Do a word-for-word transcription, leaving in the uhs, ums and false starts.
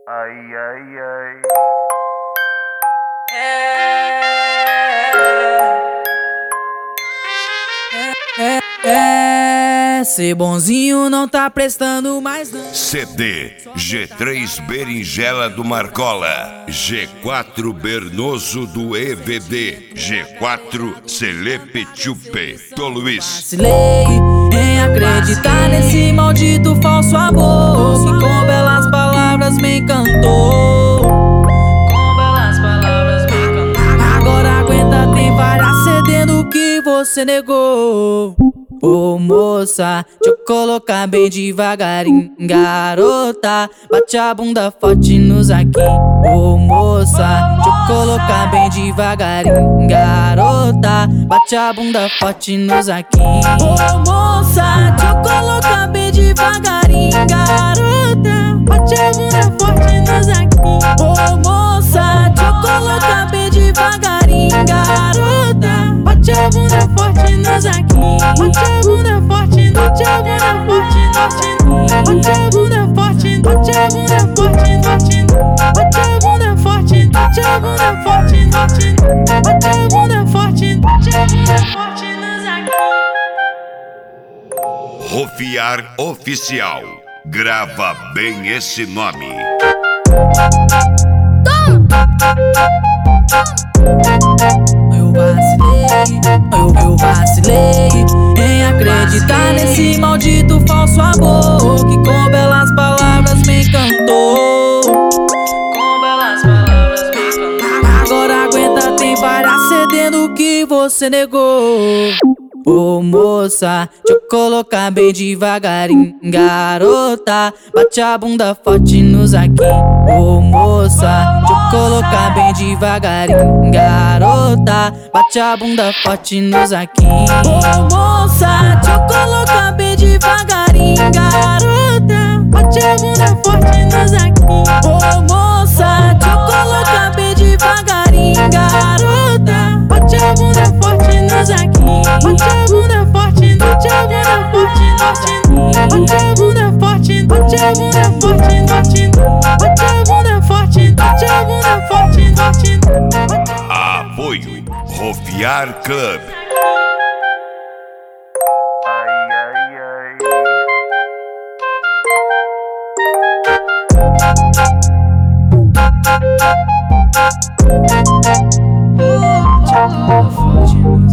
Ai, ai, ai. É, é, é, ser bonzinho não tá prestando mais não. C D G três Berinjela do Marcola, G quatro Bernoso do E V D, G quatro Celepe Chupe do Luiz. Vacilei em acreditar nesse maldito falso amor que com belas palavras me encantou. Com belas palavras me encantou. Agora aguenta, tem várias cedendo que você negou. Ô oh, moça, deixa eu colocar bem devagarinho. Garota, bate a bunda forte nos aqui. Ô oh, moça, deixa eu colocar bem devagarinho. Garota, bate a bunda forte nos aqui. Ô oh, moça, deixa eu colocar bem devagarinho. Garota, bate a bunda forte nos aqui. Ô oh, moça, deixa eu colocar bem devagarinho. Garota, bate a bunda forte nos aqui. Bate a bunda forte, bate a bunda forte, bate a bunda forte, bate a bunda forte, bate a bunda forte, bate a bunda forte, bate a bunda forte, bate a bunda forte nos aqui. Rofiar Oficial, grava bem esse nome. Eu vacilei, eu, eu vacilei em acreditar nesse maldito falso amor que com belas palavras me encantou. Com belas palavras me encantou. Agora aguenta, tem várias cedendo que você negou. Ô oh, moça, deixa eu colocar bem devagarinho. Garota, bate a bunda forte nos aqui. Ô oh, moça, deixa eu colocar bem devagarinho. Garota, bate a bunda forte nos aqui. Ô oh, moça, deixa eu colocar bem devagarinho. Garota, bate a bunda forte nos aqui. Ô oh, moça, deixa eu colocar bem devagarinho. Garota, bate a bunda forte nos aqui. Bate a bunda forte, bate a bunda forte, bate a bunda forte, bate a bunda forte, bate a bunda forte, bate a bunda forte, bate. Apoio Rofiar Club. Ai, ai, ai. Bate a bunda forte.